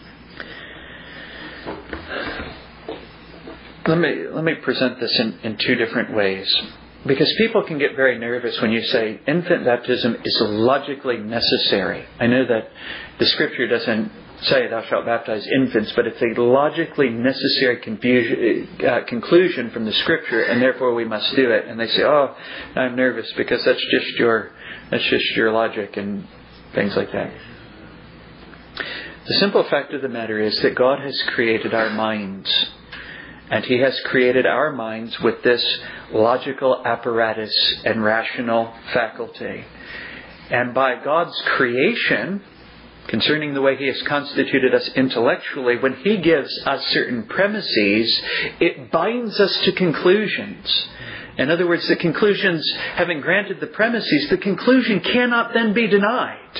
Let me let me present this in, in two different ways. Because people can get very nervous when you say infant baptism is logically necessary. I know that the Scripture doesn't say thou shalt baptize infants, but it's a logically necessary confusion, uh, conclusion from the Scripture, and therefore we must do it. And they say, oh, I'm nervous because that's just your that's just your logic and things like that. The simple fact of the matter is that God has created our minds. And He has created our minds with this logical apparatus and rational faculty. And by God's creation, concerning the way He has constituted us intellectually, when He gives us certain premises, it binds us to conclusions. In other words, the conclusions, having granted the premises, the conclusion cannot then be denied.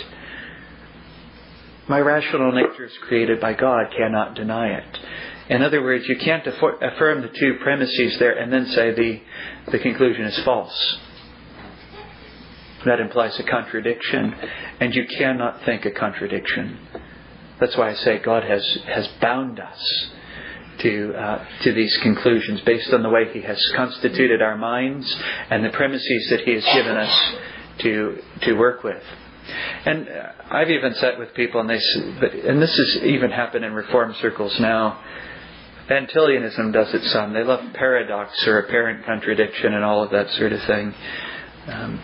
My rational nature is created by God, cannot deny it. In other words, you can't affirm the two premises there and then say the, the conclusion is false. That implies a contradiction, and you cannot think a contradiction. That's why I say God has, has bound us to uh, to these conclusions based on the way He has constituted our minds and the premises that He has given us to to work with. And I've even sat with people, and they and this has even happened in Reformed circles now. Antillianism does it some. They love paradox or apparent contradiction and all of that sort of thing. Um,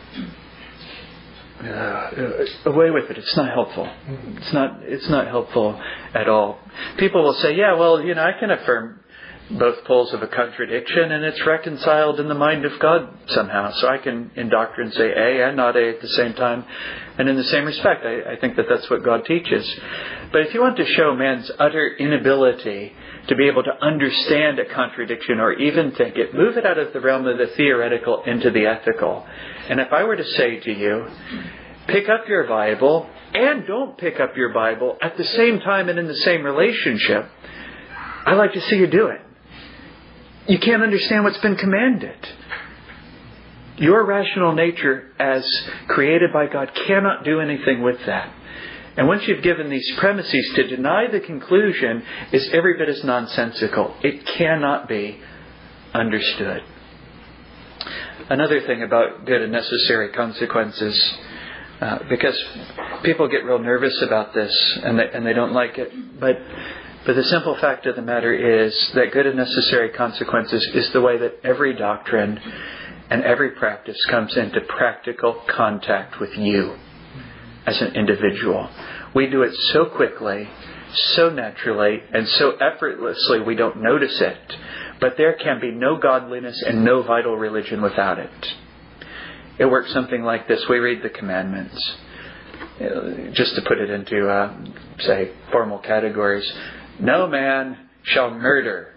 Uh, away with it. It's not helpful. It's not. It's not helpful at all. People will say, "Yeah, well, you know, I can affirm both poles of a contradiction, and it's reconciled in the mind of God somehow. So I can, in doctrine, say A and not A at the same time, and in the same respect." I, I think that that's what God teaches. But if you want to show man's utter inability to be able to understand a contradiction or even think it, move it out of the realm of the theoretical into the ethical. And if I were to say to you, pick up your Bible and don't pick up your Bible at the same time and in the same relationship, I'd like to see you do it. You can't understand what's been commanded. Your rational nature as created by God cannot do anything with that. And once you've given these premises, to deny the conclusion is every bit as nonsensical. It cannot be understood. Another thing about good and necessary consequences, uh, because people get real nervous about this and they, and they don't like it, but but the simple fact of the matter is that good and necessary consequences is the way that every doctrine and every practice comes into practical contact with you as an individual. We do it so quickly, so naturally, and so effortlessly we don't notice it. But there can be no godliness and no vital religion without it. It works something like this. We read the commandments. Just to put it into, uh, say, formal categories. No man shall murder.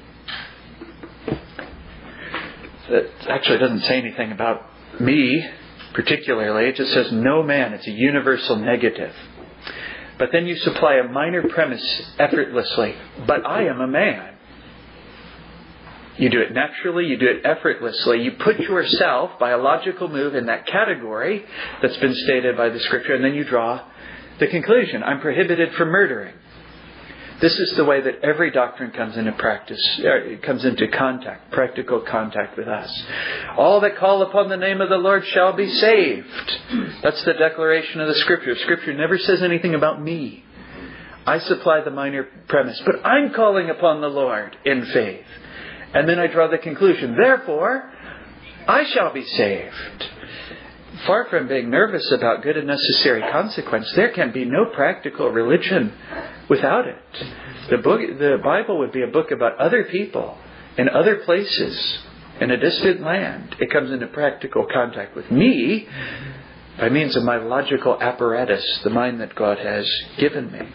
It actually doesn't say anything about me particularly. It just says no man. It's a universal negative. But then you supply a minor premise effortlessly. But I am a man. You do it naturally, you do it effortlessly. You put yourself, by a logical move, in that category that's been stated by the Scripture, and then you draw the conclusion. I'm prohibited from murdering. This is the way that every doctrine comes into practice, uh, comes into contact, practical contact with us. All that call upon the name of the Lord shall be saved. That's the declaration of the Scripture. Scripture never says anything about me. I supply the minor premise, but I'm calling upon the Lord in faith. And then I draw the conclusion, therefore, I shall be saved. Far from being nervous about good and necessary consequence, there can be no practical religion without it. The book, the Bible would be a book about other people in other places in a distant land. It comes into practical contact with me by means of my logical apparatus, the mind that God has given me.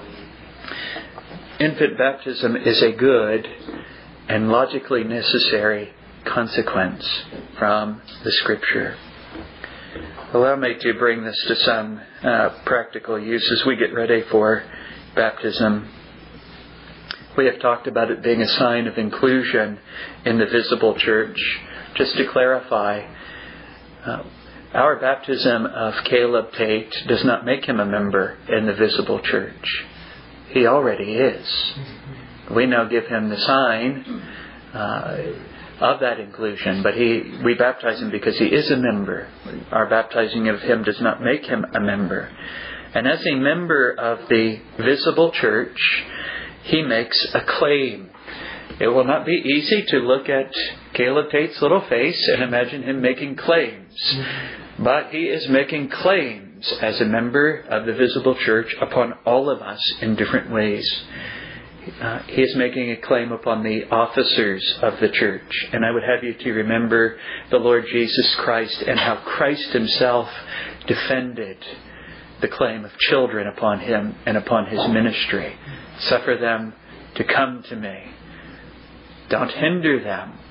Infant baptism is a good and logically necessary consequence from the Scripture. Allow me to bring this to some uh, practical use as we get ready for baptism. We have talked about it being a sign of inclusion in the visible church. Just to clarify, uh, our baptism of Caleb Tate does not make him a member in the visible church. He already is. We now give him the sign uh, of that inclusion, but he we baptize him because he is a member. Our baptizing of him does not make him a member. And as a member of the visible church, he makes a claim. It will not be easy to look at Caleb Tate's little face and imagine him making claims. But he is making claims as a member of the visible church upon all of us in different ways. Uh, he is making a claim upon the officers of the church. And I would have you to remember the Lord Jesus Christ and how Christ Himself defended the claim of children upon Him and upon His ministry. Suffer them to come to me. Don't hinder them.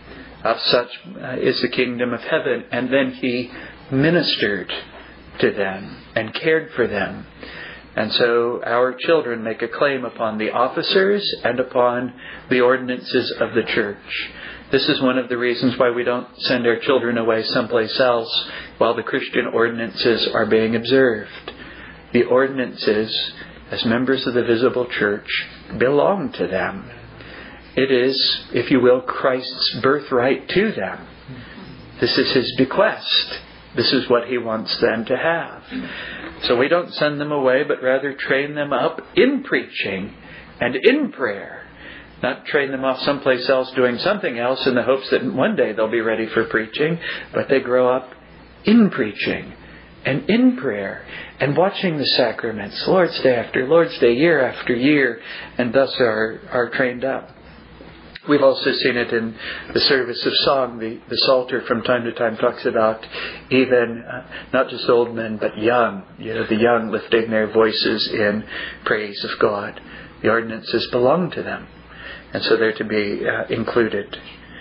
Of such uh, is the kingdom of heaven. And then he ministered to them and cared for them. And so our children make a claim upon the officers and upon the ordinances of the church. This is one of the reasons why we don't send our children away someplace else while the Christian ordinances are being observed. The ordinances, as members of the visible church, belong to them. It is, if you will, Christ's birthright to them. This is his bequest. This is what he wants them to have. So we don't send them away, but rather train them up in preaching and in prayer. Not train them off someplace else doing something else in the hopes that one day they'll be ready for preaching, but they grow up in preaching and in prayer and watching the sacraments, Lord's Day after Lord's Day, year after year, and thus are, are trained up. We've also seen it in the service of song. The, the Psalter from time to time talks about even uh, not just old men, but young. You know, the young lifting their voices in praise of God. The ordinances belong to them, and so they're to be uh, included.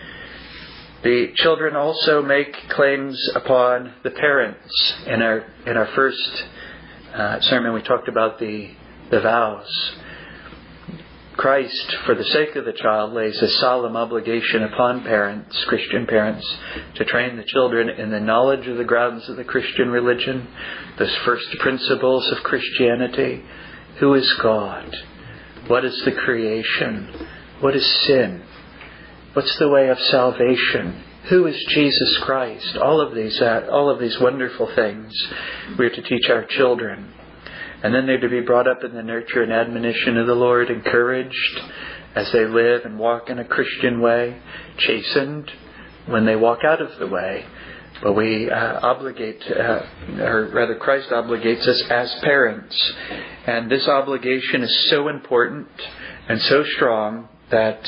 The children also make claims upon the parents. In our in our first uh, sermon, we talked about the the vows. Christ, for the sake of the child, lays a solemn obligation upon parents, Christian parents, to train the children in the knowledge of the grounds of the Christian religion, those first principles of Christianity. Who is God? What is the creation? What is sin? What's the way of salvation? Who is Jesus Christ? All of these, uh, all of these wonderful things we are to teach our children. And then they're to be brought up in the nurture and admonition of the Lord, encouraged as they live and walk in a Christian way, chastened when they walk out of the way. But we uh, obligate, uh, or rather Christ obligates us as parents. And this obligation is so important and so strong that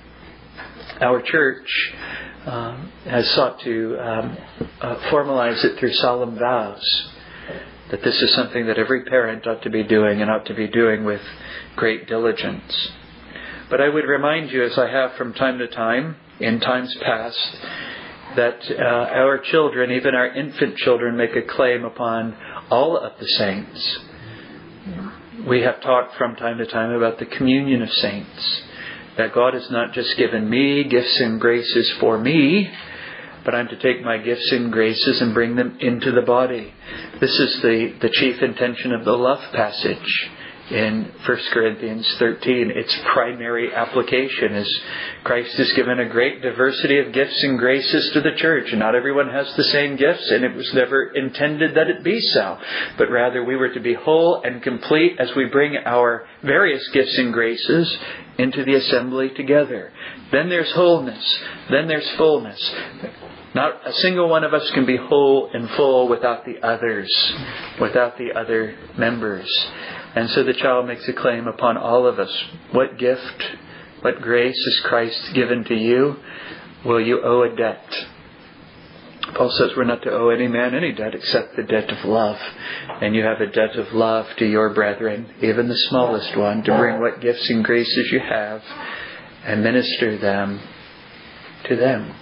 our church um, has sought to um, uh, formalize it through solemn vows. That this is something that every parent ought to be doing and ought to be doing with great diligence. But I would remind you, as I have from time to time, in times past, that uh, our children, even our infant children, make a claim upon all of the saints. We have talked from time to time about the communion of saints. That God has not just given me gifts and graces for me, but I'm to take my gifts and graces and bring them into the body. This is the, the chief intention of the love passage in First Corinthians thirteen. Its primary application is Christ has given a great diversity of gifts and graces to the church. And not everyone has the same gifts, and it was never intended that it be so. But rather we were to be whole and complete as we bring our various gifts and graces into the assembly together. Then there's wholeness. Then there's fullness. Not a single one of us can be whole and full without the others, without the other members. And so the child makes a claim upon all of us. What gift, what grace has Christ given to you? Will you owe a debt? Paul says we're not to owe any man any debt except the debt of love. And you have a debt of love to your brethren, even the smallest one, to bring what gifts and graces you have and minister them to them.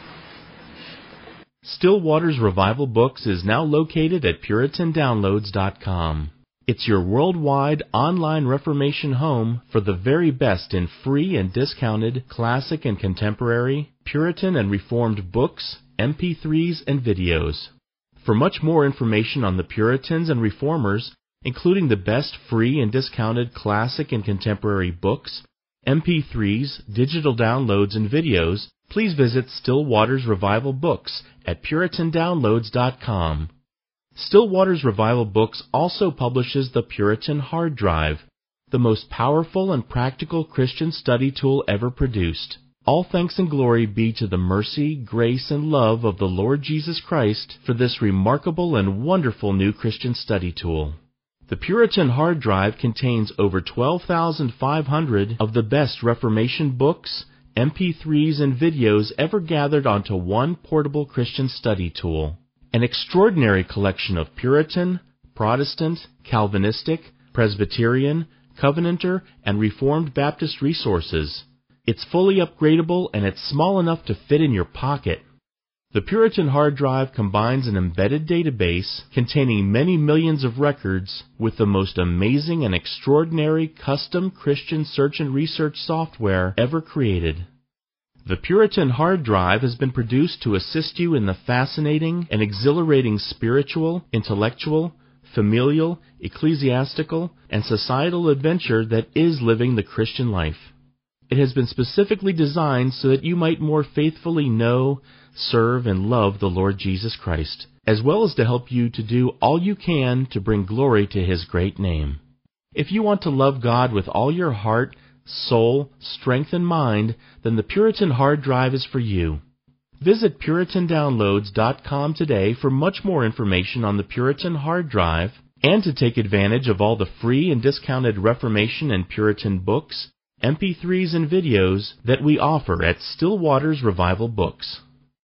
Still Waters Revival Books is now located at Puritan Downloads dot com. It's your worldwide online Reformation home for the very best in free and discounted classic and contemporary, Puritan and Reformed books, M P threes, and videos. For much more information on the Puritans and Reformers, including the best free and discounted classic and contemporary books, M P threes, digital downloads, and videos, please visit Still Waters Revival Books at Puritan Downloads dot com. Still Waters Revival Books also publishes the Puritan Hard Drive, the most powerful and practical Christian study tool ever produced. All thanks and glory be to the mercy, grace, and love of the Lord Jesus Christ for this remarkable and wonderful new Christian study tool. The Puritan Hard Drive contains over twelve thousand five hundred of the best Reformation books, M P threes, and videos ever gathered onto one portable Christian study tool. An extraordinary collection of Puritan, Protestant, Calvinistic, Presbyterian, Covenanter, and Reformed Baptist resources. It's fully upgradable and it's small enough to fit in your pocket. The Puritan hard drive combines an embedded database containing many millions of records with the most amazing and extraordinary custom Christian search and research software ever created. The Puritan hard drive has been produced to assist you in the fascinating and exhilarating spiritual, intellectual, familial, ecclesiastical, and societal adventure that is living the Christian life. It has been specifically designed so that you might more faithfully know, serve, and love the Lord Jesus Christ, as well as to help you to do all you can to bring glory to His great name. If you want to love God with all your heart, soul, strength, and mind, then the Puritan hard drive is for you. Visit Puritan Downloads dot com today for much more information on the Puritan hard drive and to take advantage of all the free and discounted Reformation and Puritan books, M P threes, and videos that we offer at Still Waters Revival Books.